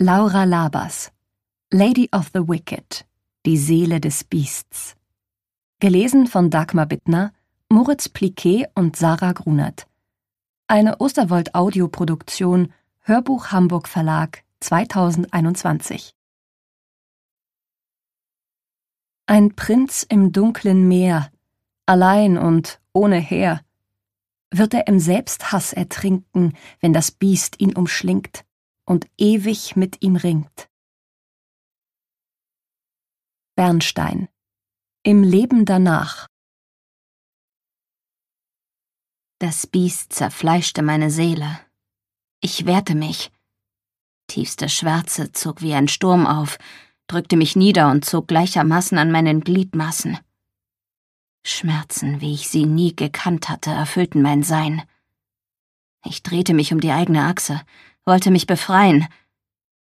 Laura Labers, Lady of the Wicked, die Seele des Biests. Gelesen von Dagmar Bittner, Moritz Pliquet und Sarah Grunert. Eine Osterwold-Audioproduktion, Hörbuch Hamburg Verlag, 2021. Ein Prinz im dunklen Meer, allein und ohne Heer. Wird er im Selbsthass ertrinken, wenn das Biest ihn umschlingt und ewig mit ihm ringt? Bernstein. Im Leben danach. Das Biest zerfleischte meine Seele. Ich wehrte mich. Tiefste Schwärze zog wie ein Sturm auf, drückte mich nieder und zog gleichermaßen an meinen Gliedmaßen. Schmerzen, wie ich sie nie gekannt hatte, erfüllten mein Sein. Ich drehte mich um die eigene Achse, wollte mich befreien,